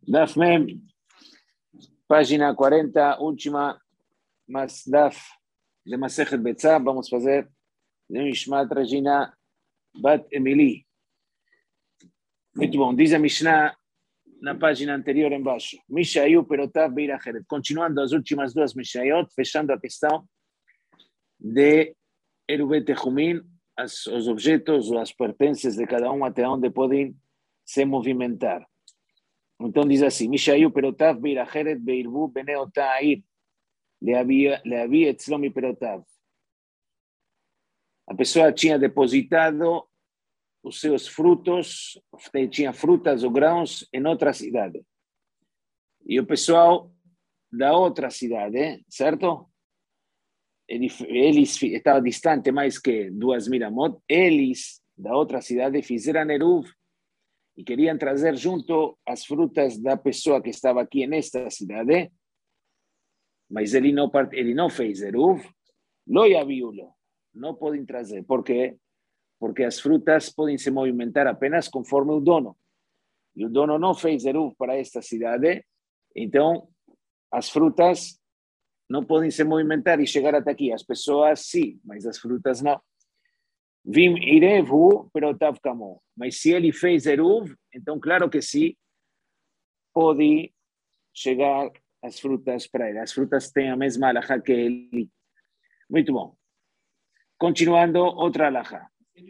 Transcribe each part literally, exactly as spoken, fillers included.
Daf Mem, página cuarenta, última, mas Daf de Masechet Betzah, vamos fazer de Mishmat Regina Bat Emili. Muito bom, diz a Mishnah na página anterior embaixo. Mishayu perotav beiracheret. Continuando as últimas duas Mishayot, fechando a questão de Erubet Tehumin, os objetos ou as pertences de cada um até onde podem se movimentar. Então diz assim, Mishayu perotav beiracheret beirbu bene ota'ir leavi etzlomi perotav. A pessoa tinha depositado os seus frutos, tinha frutas ou grãos em outra cidade. E o pessoal da outra cidade, certo? Eles estavam distante mais que duas mil amot, eles da outra cidade fizeram eruv e queriam trazer junto as frutas da pessoa que estava aqui nesta cidade, mas ele não, ele não fez eruv, lo yaviulo, não podem trazer. Por quê? Porque as frutas podem se movimentar apenas conforme o dono. E o dono não fez eruv para esta cidade, então as frutas não podem se movimentar e chegar até aqui. As pessoas sim, mas as frutas não. Vim irevu perotav kamo. Mas se ele fez eruv, então claro que sim, pode chegar as frutas para ele. As frutas têm a mesma alahá que ele. Muito bom. Continuando, outra alahá.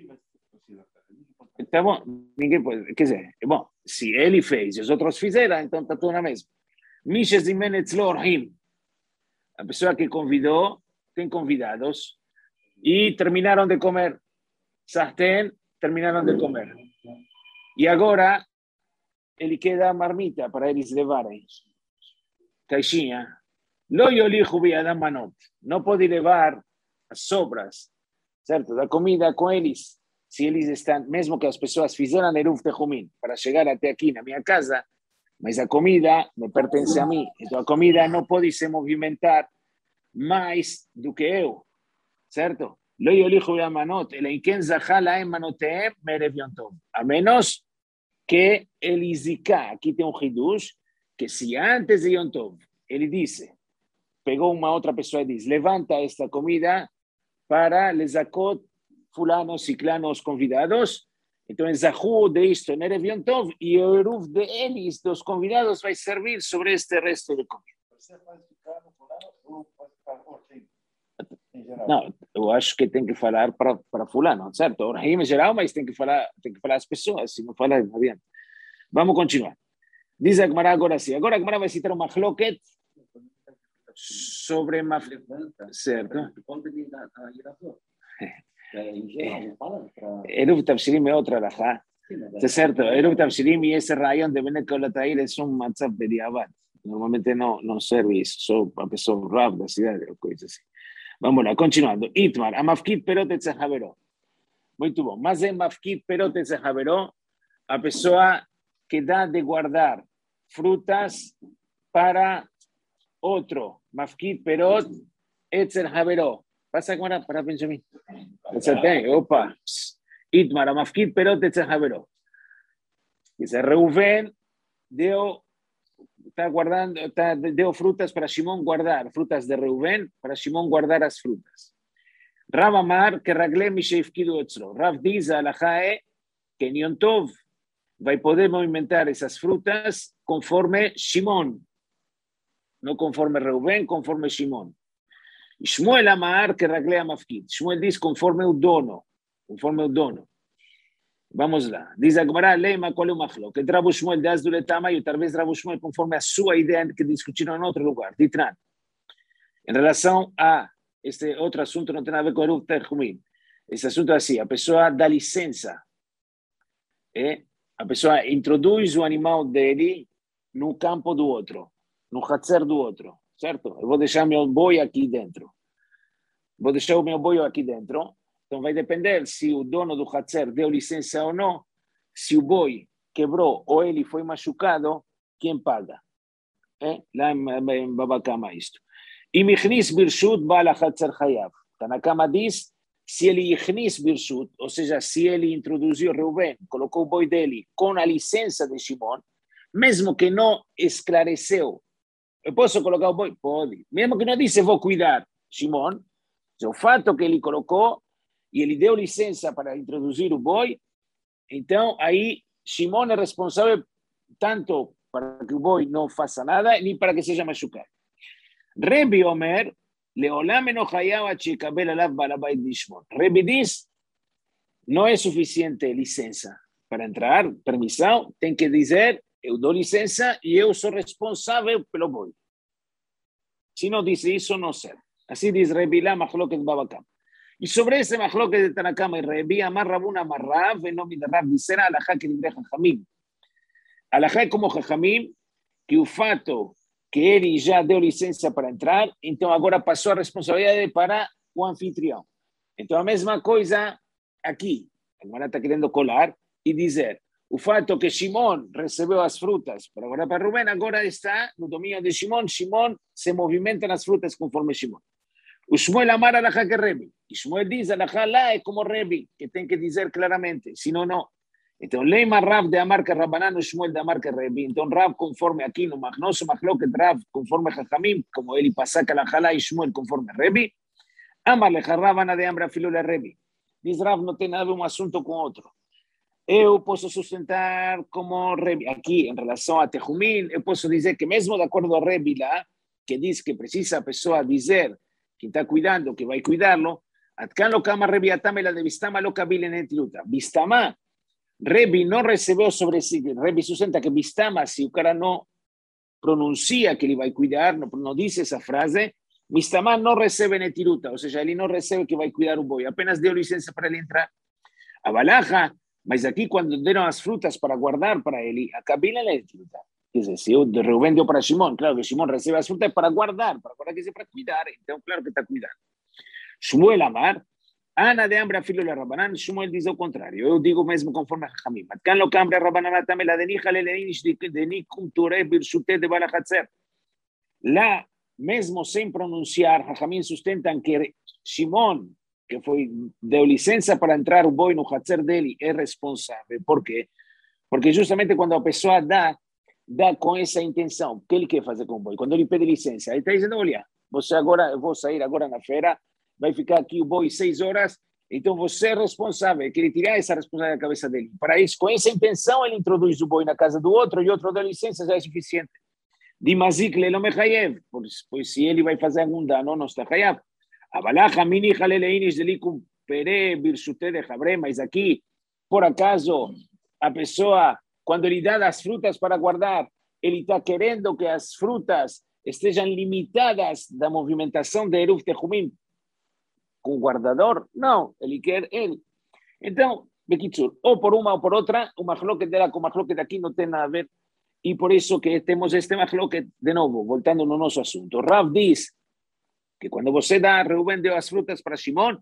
Tá bom, ninguém pode, quer dizer, bom, se ele fez e os outros fizeram, então está tudo na mesma. Mishes e menetzlo orhim. A pessoa que convidou, tem convidados, e terminaram de comer. Sartén, terminaram de comer. E agora, ele queda a marmita para eles levarem. Caixinha. Lo yolihu bi'adam manot. Não pode levar as sobras, certo, da comida com eles. Se eles estão, mesmo que as pessoas fizeram eruv tehumin para chegar até aqui na minha casa, mas a comida me pertence a mim. Então a comida não pode se movimentar mais do que eu, certo? Lo yolihu bi'amanot, ela em quem zachá laem manoteem merev yom tov. A menos que ele zika, aqui tem um hidush, que se antes de Yom Tov, ele disse, pegou uma outra pessoa e diz, levanta esta comida para lezakot fulanos, ciclanos, convidados. Então, el zahu de isto en Erev Yom Tov e o eruv de eles, dos convidados, vai servir sobre este resto de comida. Não, eu acho que tem que falar para, para fulano, certo? O regime é geral, mas tem que falar, tem que falar as pessoas, se não falar, não adianta. Vamos continuar. Diz a Gemara agora sim. Agora a Gemara vai citar uma chloket sobre uma... Certo? Eruv Tavshirim é outra alahá. É certo, Eruv Tavshirim e esse rayon de Benet Kolatair é um matzab de diabat. Normalmente não, não serve isso, só a pessoa rab da cidade ou coisa assim. Vamos lá, continuando. Itmar, a mafkit perot etzahaveró. Muito bom. Mas é mafkit perot etzahaveró, a pessoa que dá de guardar frutas para outro. Mafkit perot etzahaveró. Passa agora para Benjamin. Opa. Itmar, a mafkit perot etzahaveró. Dice, Reuven deu, está guardando, está, deu frutas para Shimon guardar, frutas de Reuven, para Shimon guardar as frutas. Rav Amar, que ragle misheifkidu etzlo. Rav diz a alahae que en Yom Tov vai poder movimentar essas frutas conforme Shimon. Não conforme Reuven, conforme Shimon. Shmuel Amar, que ragle a mafkid. Shmuel diz conforme o dono. Conforme o dono. Vamos lá. Diz a Gemara, leima qual é o machlo. Que Rav Shmuel de Asduletama e talvez Rav Shmuel conforme a sua ideia que discutiram em outro lugar. Ditran. Em relação a este outro assunto, não tem nada a ver com o Eruv Tehumin. Esse assunto é assim, a pessoa dá licença. É? A pessoa introduz o animal dele no campo do outro, no hatzer do outro, certo? Eu vou deixar meu boi aqui dentro. Vou deixar o meu boi aqui dentro. Então vai depender se o dono do hatzer deu licença ou não, se o boi quebrou ou ele foi machucado, quem paga? É? Lá em Babacama isto. E michnis birshut bala hatzer chayav. Tanakama diz, se ele yichnis birshut, ou seja, se ele introduziu Reuven, colocou o boi dele com a licença de Shimon, mesmo que não esclareceu, eu posso colocar o boi? Pode. Mesmo que não disse vou cuidar, Shimon, o fato que ele colocou e ele deu licença para introduzir o boi, então aí Shimon é responsável tanto para que o boi não faça nada, nem para que seja machucado. Rebi Omer, Leolam eno hayav ad shekabel alav baal habayit lishmor. Rebi diz, não é suficiente licença para entrar, permissão, tem que dizer, eu dou licença e eu sou responsável pelo boi. Se não diz isso, não serve. Assim diz Rebi lá, machloket babakam. E sobre esse machloket de Tanakama e Rebi, amar Rabuna amar Rav, em nome de Rav, disser a alahá que divrei Chachamim. Alahá é como Chachamim, que o fato que ele já deu licença para entrar, então agora passou a responsabilidade para o anfitrião. Então a mesma coisa aqui. A Gemara está querendo colar e dizer, o fato que Shimon recebeu as frutas para agora para Rubén, agora está no domínio de Shimon, Shimon se movimenta nas frutas conforme Shimon. O Shmuel amar alahá que Rebi. E Shmuel diz, alahá lá é como Rebi, que tem que dizer claramente, se não, não. Então, leima Rav de amar que Rabanán, Shmuel de amar que Rebi. Então, Rav conforme aqui no Magnoso, Machloket Rav conforme Jajamim, como ele pasa que alahá lá e Shmuel conforme Rebi. Amar leja Rabana de ambra filule Rebi. Diz Rav, não tem nada a ver um assunto com outro. Eu posso sustentar como Rebi, aqui em relação a Tehumim, eu posso dizer que mesmo de acordo a Rebi lá, que diz que precisa a pessoa dizer quem está cuidando, que vai cuidarlo, Atkan lo kama Rebi Atama la de Bistama lo kabil en etiluta. Bistama, Rebi não recebeu sobre si, Rebi sustenta que Bistama, se o cara não pronuncia que ele vai cuidar, não, não diz essa frase, Bistama não recebe netiruta, ou seja, ele não recebe que vai cuidar o boi, apenas deu licença para ele entrar. A balaja, mas aqui quando deram as frutas para guardar para ele, a cabila é netiruta. Quer dizer, se eu de Reuben deu para Shimon, claro que Shimon recebe as frutas para guardar, para guardar que é para cuidar, então claro que está cuidando. Shmuel amar, Ana de ambra filho de Rabanan, Shmuel diz o contrário, eu digo mesmo conforme a Jajamim. Atkan lo cambra Rabanan atame la de nija le leinish de nikum ture birshute de balachatzer. Lá, mesmo sem pronunciar, Jajamim sustentan que Shimon, que foi, deu licença para entrar o boi no hatzer dele, é responsável. Por quê? Porque justamente quando a pessoa dá, dá com essa intenção, o que ele quer fazer com o boi? Quando ele pede licença, ele está dizendo, olha, você agora, eu vou sair agora na feira, vai ficar aqui o boi seis horas, então você é responsável, quer tirar essa responsabilidade da cabeça dele. Para isso, com essa intenção, ele introduz o boi na casa do outro e outro dá licença, já é suficiente. Dimazik le lo mechayev, pois, pois se ele vai fazer algum dano, não está chayav. Abalacha mini jaleleinish delikum pere birsute de jabre, mas aqui, por acaso, a pessoa, quando ele dá as frutas para guardar, ele está querendo que as frutas estejam limitadas da movimentação de Eruv Tehumim com o guardador? Não, ele quer ele. Então, Bekitsur, ou por uma ou por outra, o machloket dela com o machloket aqui não tem nada a ver, e por isso que temos este machloket, de novo, voltando no nosso assunto. Rav diz que quando você dá, Reuben deu as frutas para Shimon,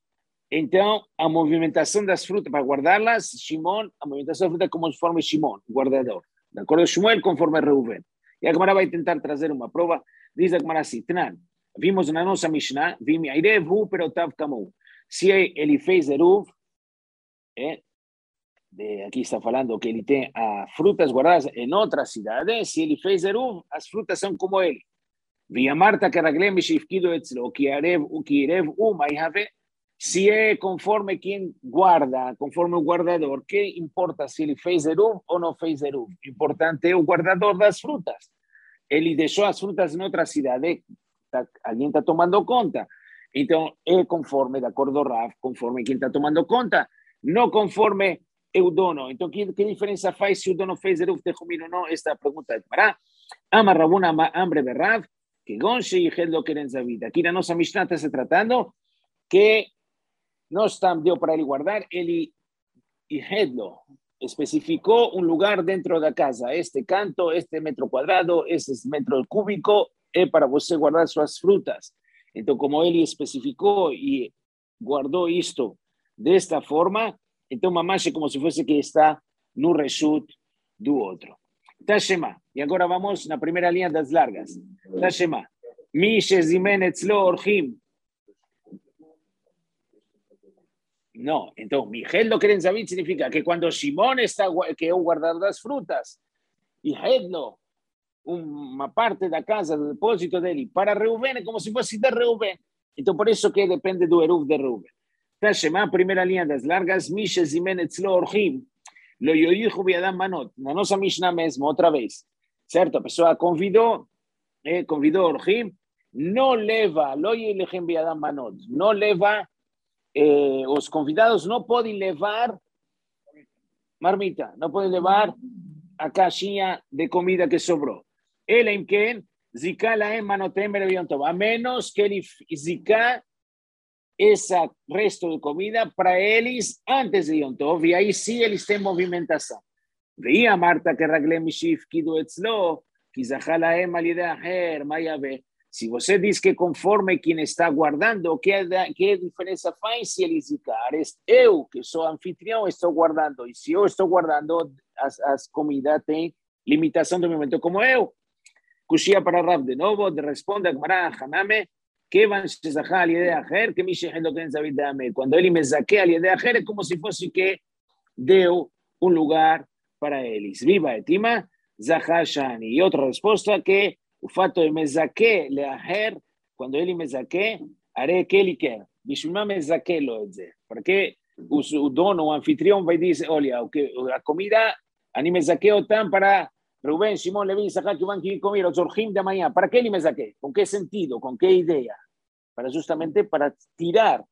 então a movimentação das frutas, para guardá-las, Shimon, a movimentação das frutas conforme Shimon, o guardador. De acordo, Shmuel conforme Reuben. E a Gemara vai tentar trazer uma prova, diz a Gemara assim, Tnan, vimos na nossa Mishnah, vim Airevu perotav kamu. Se ele fez Eruv, é, de, aqui está falando que ele tem ah, frutas guardadas em outra cidade, se ele fez Eruv, as frutas são como ele. Via Marta que raglem shifkido etzlo, que arev o que irev u maihave, se é conforme quem guarda, conforme o guardador, que importa se ele fez Eruv ou não fez Eruv? Importante é o guardador das frutas. Ele deixou as frutas em outra cidade, tá, alguém está tomando conta. Então, é conforme, de acordo ao Rav, conforme quem está tomando conta, não conforme o dono. Então, que, que diferença faz se o dono fez Eruv Tehumim ou não? Esta é a pergunta de Mará. Ama Rabuna Ambre Berrav, que Gonche e Hedlo querem vida. Aqui na nossa Mishnah está se tratando que não está, deu para ele guardar, ele e Hedlo especificou um lugar dentro da casa. Este canto, este metro quadrado, este metro cúbico é para você guardar suas frutas. Então, como ele especificou e guardou isto desta forma, então mamash é como se fosse que está no reshut do outro. Tashema. E agora vamos na primeira linha das largas. Tashema. Mi shezimen etzlo orchim. No, então, Miguel lo queren saber significa que quando Shimon está, que é o guardador das frutas, y Hedlo, uma parte da casa, do depósito dele, para Reuben, é como se fosse de Reuben. Então, por isso que depende do Eruv de Reuben. Tashema, a primeira linha das largas, Mishes e Menetzlo Orhim, Lo Yoyichu Biadam Manot, na nossa Mishnah mesmo, outra vez. Certo? A pessoa convidou, eh, convidou Orhim, não leva, Lo Yoyichu Biadam Manot, não leva, eh, os convidados não podem levar marmita, não podem levar a caixinha de comida que sobrou. Ele em quem? Zika laem manotem berevion tov. A menos que ele zika esse resto de comida para eles antes de Yom Tov, e aí sim eles têm movimentação. Veia Marta que raglem shifkidu etzlo, que zaka laem al yedei acher, maiave. Se você diz que conforme quem está guardando, que, que diferença faz se ele zicar? Eu, que sou anfitrião, estou guardando. E se eu estou guardando, as, as comidas têm limitação de momento como eu. Kushia para Rav de novo, responde a Gemara, Haname, que van shezachá al yedei acher, que mi shehelo ken zavid dame. Quando ele me zaquea al yedei acher, é como se fosse que deu um lugar para eles. Viva etima, zachá shani. E outra resposta que o fato de me zaque leaher, quando ele me zaque, harei que ele quer. Bishma me zaque lo dizer. Porque o, o dono, o anfitrião vai dizer, olha, a comida, ani me zaqueo tan para Rubén, Simón, Levín, Isaac, que van a comer os orjim de amanhã. ¿Para qué ele me zaque? ¿Con qué sentido? ¿Con qué idea? Para justamente para tirar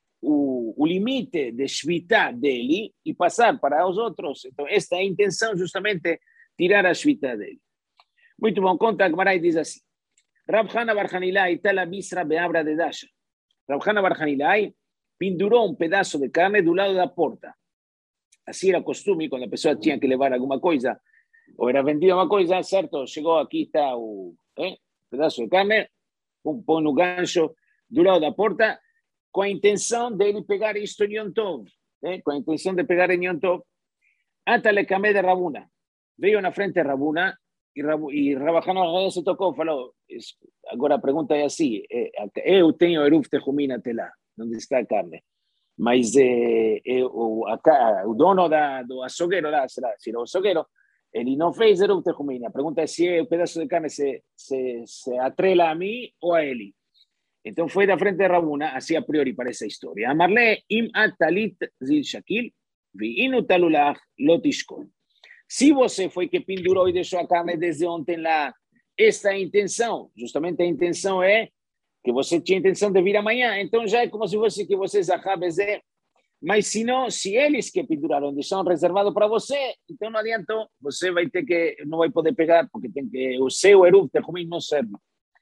o, o limite de shvita dele e passar para os outros. Então, esta é a intenção, justamente, tirar a shvita dele. Muito bom, conta a Gemara e diz assim. Rav Hana bar Hanilai tala bisra beabra de Dasha. Rav Hana bar Hanilai pendurou um pedaço de carne do lado da porta. Assim era costume, quando a pessoa tinha que levar alguma coisa, ou era vendida uma coisa, certo? Chegou, aqui está o eh, pedaço de carne, um põe no gancho do lado da porta, com a intenção de ele pegar isto em Yom Tov, eh, com a intenção de pegar em Yom Tov. Atale Kameh de Rabuna. Veio na frente de Rabuna, e, Rabu, e Rabahana se tocou, falou, agora a pergunta é assim, eu tenho Eruv Tehumim até lá, onde está a carne, mas é, é, o, a, o dono da, do açougueiro lá, será, se o açougueiro, ele não fez Eruv Tehumim. A pergunta é se o pedaço de carne se, se, se atrela a mim ou a ele. Então foi da frente de Rabuna, assim a priori para essa história. Amarle im atalit zil shakil, vi inu talulach lotishkol. Se você foi que pendurou e deixou a carne desde ontem lá, esta é a intenção, justamente a intenção é que você tinha intenção de vir amanhã, então já é como se fosse que você zahá-bezé, mas se não, se eles que penduraram deixaram reservado para você, então não adiantou, você vai ter que, não vai poder pegar, porque tem que, o seu Eruv Tehumim não serve.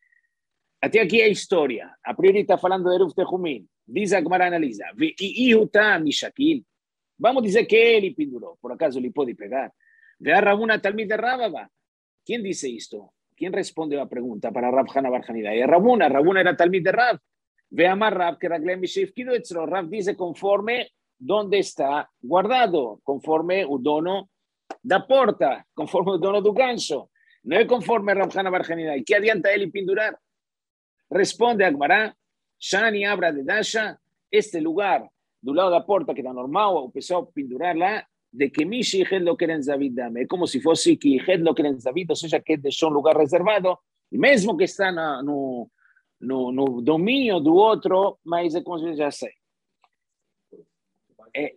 Até aqui é a história, a priori está falando de Eruv Tehumim, diz a Gemara analisa, e Ihuta Mishakil, vamos dizer que ele pendurou, por acaso ele pode pegar. Ve a Rabuna Talmid de Rababa. ¿Quién dice esto? ¿Quién responde la pregunta para Rav Hana bar Hanilai? Rabuna, Rabuna era Talmid de Rav. Ve a Mar Rav que Raglem Bishefkido Etzro. Rav dice conforme donde está guardado, conforme o dono da porta, conforme o dono do gancho. No es conforme Rav Hana bar Hanilai. ¿Qué adianta él pendurar? Responde a Gemara, Shani Abra de Dasha, este lugar do lado da porta que está normal, o pessoal pendurar lá, de que Mishi y lo queren David dame. É como se fosse que lo queren David, ou seja, que deixou um lugar reservado, e mesmo que está na, no, no, no domínio do outro, mas é como se já sei. É,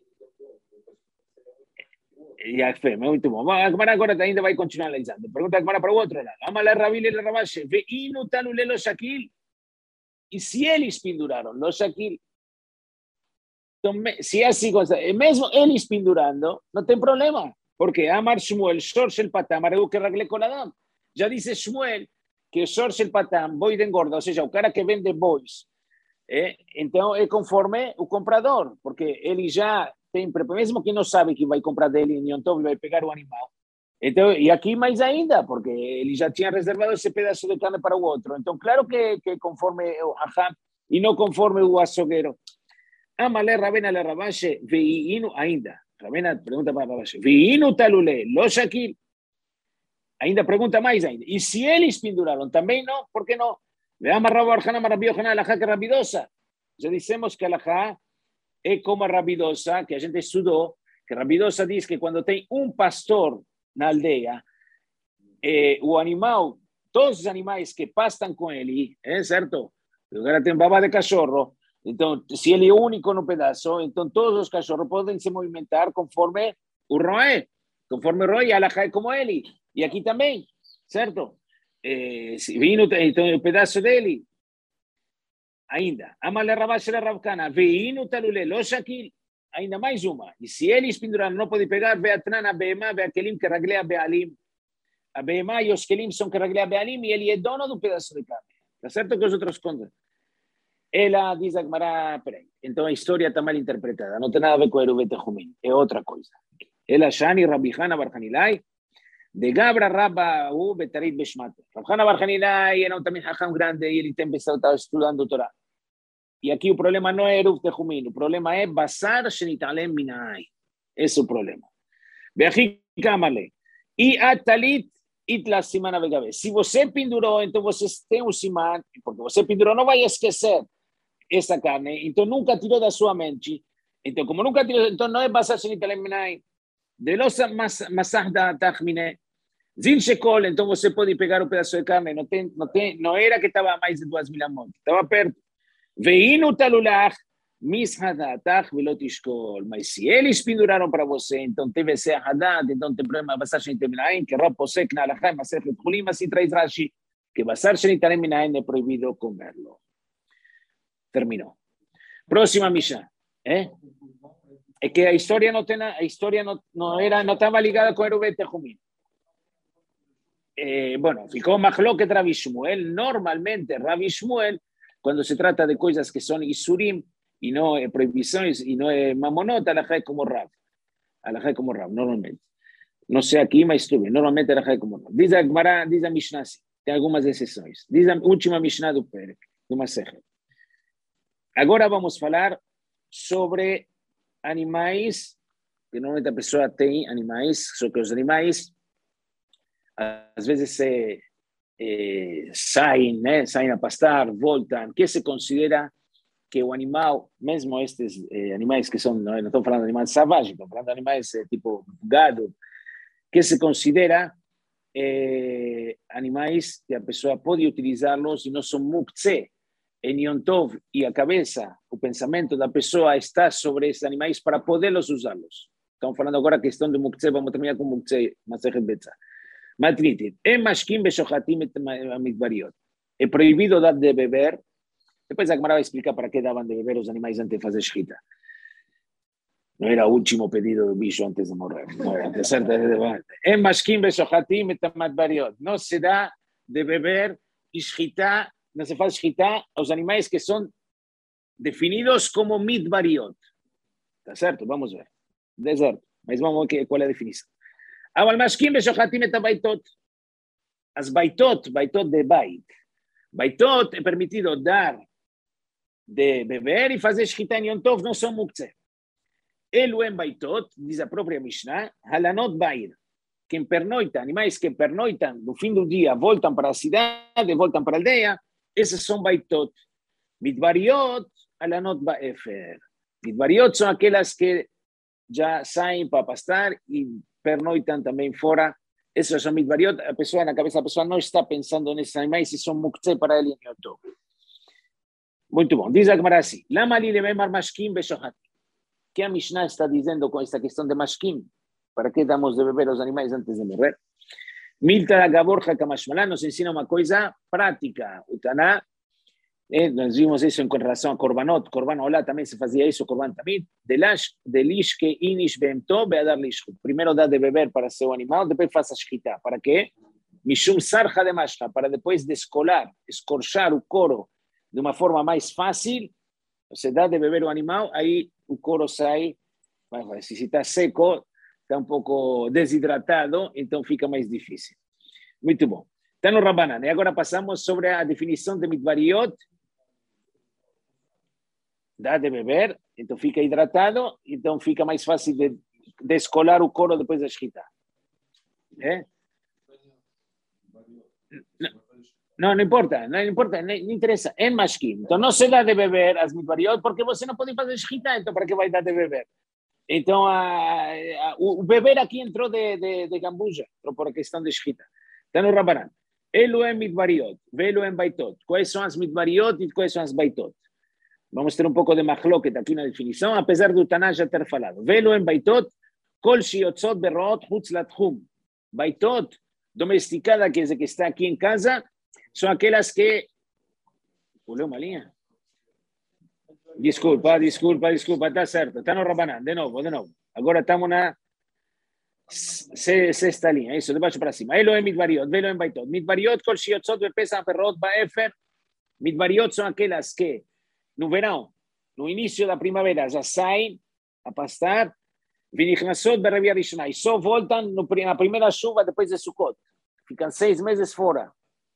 e a fé, muito bom. A Gemara agora ainda vai continuar analisando. Pergunta a Gemara para o outro lado. Amala Rabil e Rabashi, ve inu talule lo shakil. E se eles penduraram lo shakil, então, se é assim, mesmo eles pendurando, não tem problema, porque Amar Shmuel, Shor Shel Patam, Aregu que Ragle Koladam. Já disse Shmuel que Shor Shel Patam, boi de engorda, ou seja, o cara que vende bois, é, então é conforme o comprador, porque ele já tem, mesmo que não sabe que vai comprar dele em Yom Tov, vai pegar o animal. Então, e aqui mais ainda, porque ele já tinha reservado esse pedaço de carne para o outro. Então, claro que, que conforme o Hacham e não conforme o açougueiro. Amale Rabena le Rabashe, veinu ainda. Rabena pergunta para Rabashe, veinu talule, lo shakil. Ainda pergunta mais ainda. E se eles penduraram, também não? Por que não? Veamos Rabbi Arjana, Rabbi Yohanan, alajá que é rabidosa. Já dissemos que alajá é como a rabidosa, que a gente estudou, que rabidosa diz que quando tem um pastor na aldeia, eh, o animal, todos os animais que pastam com ele, é certo? O cara tem baba de cachorro, então, se ele é único no pedaço, então todos os cachorros podem se movimentar conforme o roé, conforme o roé, e alajá é como ele. E aqui também, certo? Eh, se vino, então, o pedaço dele, ainda. Amale Rabash Ravkana, veino talule, lo shakil, ainda mais uma. E se eles penduraram, não pode pegar, veatnan a beema, veakelim que raglea bealim. A beema e os kelim são que raglea bealim, e ele é dono do pedaço de carne. Tá certo que os outros contam? Ela diz a Gemara, peraí, então a história está mal interpretada, não tem nada a ver com o Eruvete Jumim, é outra coisa. Ela Shani Rabihana Barhanilai, de Gabra Rabba U Betarit Beshmate. Rabihana Barhanilai era um também hacham grande e ele tem pensado, estava estudando Torá. E aqui o problema não é Eruvete Jumim, o problema é Basar Shenitalem Minai. Esse é o problema. Beachik Kamale. E Atalit Itla Simana Vegabe. Se você pendurou, então você tem um siman, porque você pendurou, não vai esquecer essa carne, então nunca tirou da sua mente. Então, como nunca tirou, então não é Basar Shenitalem Minai. De los Masah da Tachmine. Zin Shekol, então você pode pegar um pedaço de carne, não, tem, não, tem, não era que estava a mais de duas mil amot, estava perto. Veino talulach, mishadatach velot ishkol. Mas se eles penduraram para você, então teve esse hadat, então tem problema, Basar Shenitalem Minai, que Rab posek na alachá, Masechet Chulim, assim traz Rashi, que Basar Shenitalem Minai é proibido comerlo. Terminou. Próxima Mishnah. ¿Eh? Es que a historia no tenía, a historia no, no era, no estaba ligada con Eruvete Jumim. Eh, bueno, ficó Mahloket Rabbi Shmuel. Normalmente Rabbi Shmuel, cuando se trata de cosas que son isurim y no eh, prohibiciones y no eh, mamonot, alajá es como Rab. Alajá es como Rab, normalmente. No sé aquí, mas estuve. Normalmente alajá es como Rab. Dice a Gemara, dice a Mishnah, tem algumas exceções. Diz a última Mishnah do Perek, do Masechet. Agora vamos falar sobre animais, que normalmente a pessoa tem animais, só que os animais às vezes se, eh, saem, né, saem a pastar, voltam, que se considera que o animal, mesmo estes eh, animais que são, não, não estou falando de animais selvagens, estou falando de animais eh, tipo gado, que se considera eh, animais que a pessoa pode utilizá-los e não são muktzeh. Em Yom Tov e a cabeça, o pensamento da pessoa está sobre esses animais para podê-los usá-los. Estamos falando agora a questão do muktzeh, vamos terminar com muktzeh, Masechet Betzah. Matritit, é mashkim beshochatim mitbariot. É proibido dar de beber. Depois a Gemara vai explicar para que davam de beber os animais antes de fazer shchita. Não era o último pedido do bicho antes de morrer. Não era, certo? É mashkim beshochatim mitbariot. Não se dá de beber e shchita. No se faz shchita aos animais que são definidos como midbariot. Tá certo? Vamos ver. Deserto. Mas vamos ver qual é a definição. Aval mashkim beshochatim et baitot. As baitot, baitot de bait. Baitot é permitido dar de beber e fazer shchita em Yom Tov, não são muktzeh. Elu em baitot, diz a própria Mishnah, halanot bair. Quem pernoita, animais que pernoitam no fim do dia, voltam para a cidade, voltam para a aldeia, esses são baitot. Midbariot, alanot baefer. Midbariot são aquelas que já saem para pastar e pernoitam também fora. Essas são midbariot. A pessoa, na cabeça da pessoa, não está pensando nesses animais se são muktzeh para ele em Yom Tov. Muito bom. Diz a Gemara assim, lama li lemar mashkim beshochatim. Que a Mishnah está dizendo com esta questão de mashkim? Para que damos de beber aos animais antes de morrer? Milta da Gaborja Kamashmalá nos ensina uma coisa prática. O Taná, eh, nós vimos isso em relação a Korbanot. Korban Olá também se fazia isso, Korban Tamid. Delishke inish beemto beadar lishku. Primeiro dá de beber para seu animal, depois faça shchita. Para quê? Mishum sarja de mashka. Para depois descolar, escorchar o couro de uma forma mais fácil. Você dá de beber o animal, aí o couro sai. Se está seco, está um pouco desidratado, então fica mais difícil. Muito bom. Está no Rabanan. E agora passamos sobre a definição de midbariot. Dá de beber, então fica hidratado, então fica mais fácil de descolar o couro depois da shchita. É? Não, não importa, não importa, não interessa. É mashkim. Então não se dá de beber as midbariot porque você não pode fazer shchita, então para que vai dar de beber? Então, a, a, o beber aqui entrou de, de, de gambuja, entrou por a questão de shchita. Tanu Rabanan. Elu en Midbariot, Velu en Baitot. ¿Cuáles son las Midbariot y cuáles son las Baitot? Vamos a tener un poco de mahloket aquí una definición, a pesar de Utaná ya ter falado. Velu en Baitot, Kol Shiotzot Berot Hutz Lathum. Baitot, domesticada, que es de que está aquí en casa, son aquellas que... Puleo malía. Disculpa, disculpa, disculpa, está cierto. Está no Rabanán, de nuevo, de nuevo. Ahora estamos en una sexta línea, eso, de baixo para cima. Elo en Midbariot, Velo en Baitot. Midbariot, Kol Shiotzot Bepesan Berot Baefer. Midbariot son aquellas que no verão, no início da primavera, já saem a pastar, vinignasot berrevia rishonah, e só voltam na primeira chuva depois de Sukkot. Ficam seis meses fora.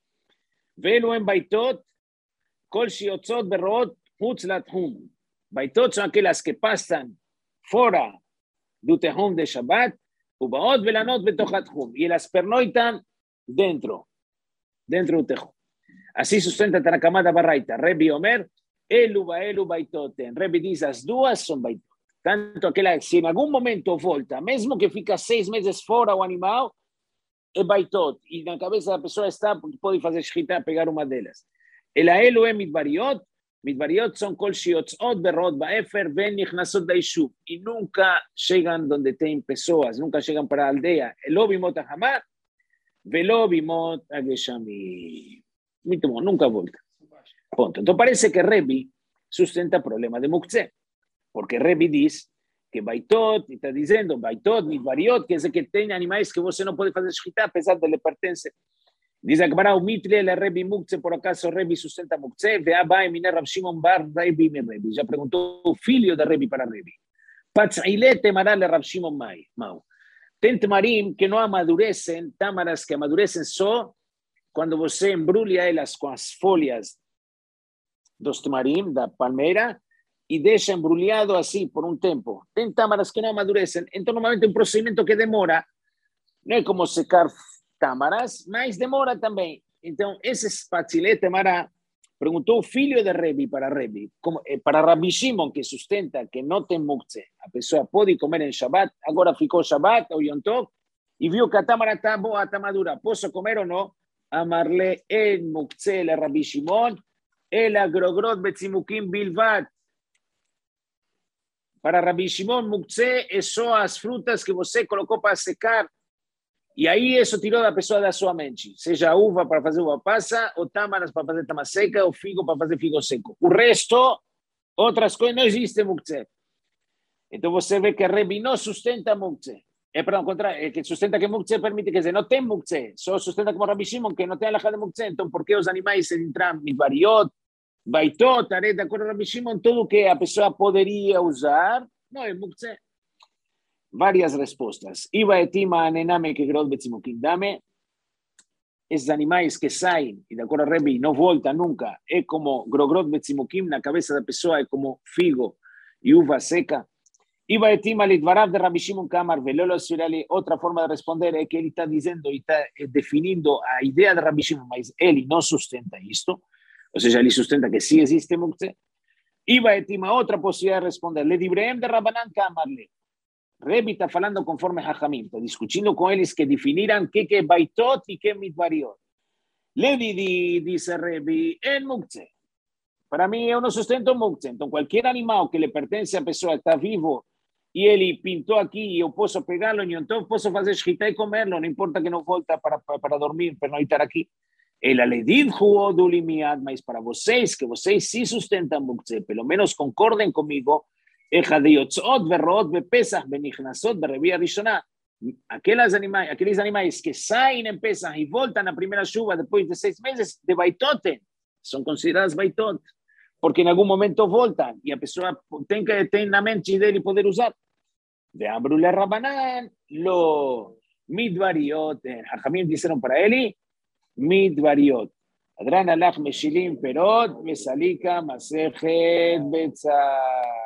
Velo em Baitot, kol shiotzot berot hutz lathum. Baitot são aquelas que passam fora do tehum de Shabbat, ubaot velanot betoch hathum, e elas pernoitam dentro, dentro do tehum. Assim sustenta Tanakama da Baraita, Rebbe Omer, Elu Baelu Baitoten. Rebbe diz, as duas são Baitot. Tanto aquela, se em algum momento volta, mesmo que fica seis meses fora o animal, é Baitot. E na cabeça da pessoa está, porque pode fazer shchita, pegar uma delas. Ela Elu é Midbariot. Midbariot são Kol Shiotzot Berot Baefer Ven Nichnasot Daishuv. E nunca chegam onde tem pessoas, nunca chegam para a aldeia. Elo Bimot Ahamar, Velo Bimot Ageshami. Muito bom, nunca volta. Ponto. Então parece que Rebbe sustenta o problema de Muktzeh, porque Rebbe diz que Baitot, está dizendo Baitot, Midbariot, quer dizer que tem animais que você não pode fazer shchita, apesar de lhe pertencer. Diz a Gemara, o Mitle, ele é Rebbe Muktzeh, por acaso Rebbe sustenta Muktzeh, ve'abai mine Rav Shimon bar Rebbe me Rebbe. Já perguntou o filho de Rebbe para Rebbe. Patzile temará le Rav Shimon Mau. Tem tamarim que não amadurecem, tamaras que amadurecem só quando você embrulha elas com as folhas dos tamarim, da palmeira, e deixa embrulhado assim por um tempo. Tem tâmaras que não amadurecem, então normalmente é um procedimento que demora, não é como secar tâmaras, mas demora também. Então, esse patzilé temara, perguntou o filho de Rebbe para Rebbe, como, para Rabbi Shimon, que sustenta que não tem muktzeh, a pessoa pode comer em Shabbat, agora ficou Shabbat ou Yom Tov, e viu que a tâmara está boa, está madura, posso comer ou não? Amarle en muktzeh le Rabbi Shimon, el agrogrot betzimukim bilvat. Para Rabbi Shimon, muktzeh é só as frutas que você colocou para secar. E aí isso tirou da pessoa da sua mente. Seja uva para fazer uva passa, ou tâmaras para fazer tâmara seca, ou figo para fazer figo seco. O resto, outras coisas, não existe muktzeh. Então você vê que Rebbe não sustenta muktzeh. É para o contrário, é que sustenta que muktzeh permite, quer dizer, não tem muktzeh. Só sustenta como Rabbi Shimon, que não tem alajá de muktzeh. Então, por que os animais entram Midbariot, Baitot, de acordo com Rabbi Shimon, tudo que a pessoa poderia usar, não é muktzeh. Várias respostas. Iba etima anename que grot betzimukim dame. Esses animais que saem, e de acordo com Rebbe, não voltam nunca, é como grogrot betzimukim, na cabeça da pessoa é como figo e uva seca. Iba etima lidvarav de Rabbi Shimon Kamar velolo surali. Outra forma de responder é que ele está dizendo e está definindo a ideia de Rabbi Shimon, mas ele não sustenta isto. Ou seja, ele sustenta que sim existe muktzeh. Iba etima, outra possibilidade de responder. Le divreem de Rabbanan Kamarle. Rebbe está falando conforme Jajamim, está discutindo com eles que definiram o que é Baitot e o que é Midbariot. Le di, dice Rebbe, en muktzeh. Para mim, eu não sustento muktzeh. Então, qualquer animal que lhe pertence à pessoa está vivo e ele pintou aqui e eu posso pegá-lo, então posso fazer shchita e comerlo, não importa que não volta para, para, para dormir, para não estar aqui. Ela lhe dijo do limiad, mas para vocês, que vocês sim sustentam muktzeh, pelo menos concordem comigo, aqueles animais, aqueles animais que saem em Pesach e voltam na primeira chuva depois de seis meses de Baitoten, são consideradas Baitot, porque em algum momento voltam e a pessoa tem que ter na mente dele poder usar. De Amrule Rabanan, lo Midbariot, Jajamim disseram para ele, Midbariot. Adran alach meshilim perot, mesalika, masechet, betzah.